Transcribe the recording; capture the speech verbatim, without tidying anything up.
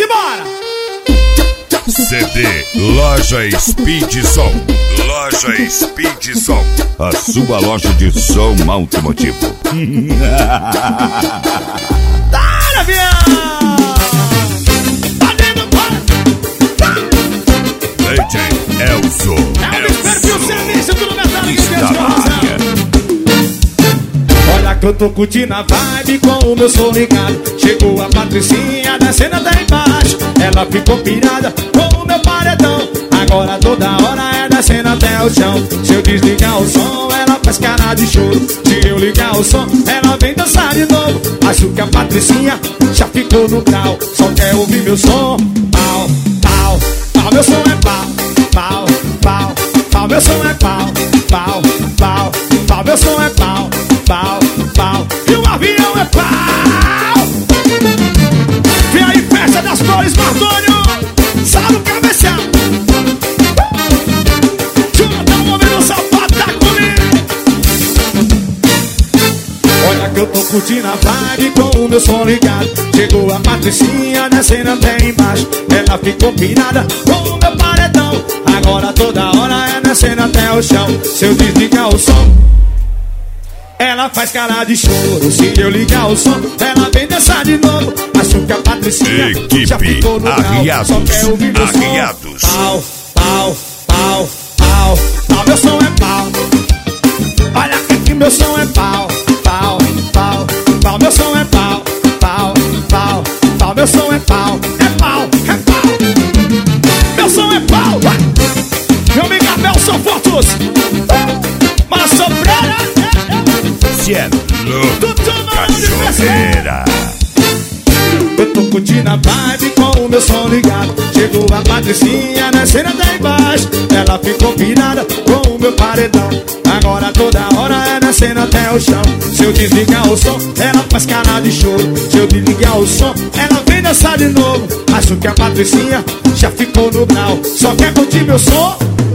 Simbora! C D Loja Speed Som. Loja Speed Som. A sua loja de som automotivo. Para, viado! D J Elzo. É o perfil serviço do Metálica que Deus gosta. Olha que eu tô curtindo a vibe com o meu som ligado. Chegou a Patricinha descendo até embaixo. Ela ficou pirada com o meu paredão. Agora toda hora é descendo até o chão. Se eu desligar o som, ela faz cara de choro. Se eu ligar o som, ela vem dançar de novo. Acho que a Patricinha já ficou no grau. Só quer ouvir meu som. Pau, pau, pau, meu som é pau. Pau, pau, pau, meu som é pau. Pau, pau, pau, meu som é pau. Pau, pau, e o avião é pau. Vem aí, festa das flores, Mardônio. Sabe o cabeção. Jonathan, o homem do sapato, tá comigo. Olha que eu tô curtindo a vibe com o meu som ligado. Chegou a Patricinha descendo até embaixo. Ela ficou pirada com o meu paredão. Agora toda hora é descendo até o chão. Se eu desligar o som, ela faz cara de choro. Se eu ligar o som, ela vem dançar de novo. Acho que a Patricinha Equipe já ficou no grau. Só quer ouvir meu Arriados. som. Pau, pau, pau, pau, pau, meu som é pau. Olha aqui que meu som é pau. Pau, pau, pau, meu som é pau. Pau, pau, pau, meu som é pau. É pau, é pau. Meu som é pau. Meu amigo Abel, são fotos. Mas sobreira. Cielo, cachoeira. Eu tô curtindo a vibe com o meu som ligado. Chegou a Patricinha descendo até embaixo. Ela ficou pirada com o meu paredão. Agora toda hora é descendo até o chão. Se eu desligar o som, ela faz cara de choro. Se eu desligar o som, ela vem dançar de novo. Acho que a Patricinha já ficou no grau. Só quer curtir meu som.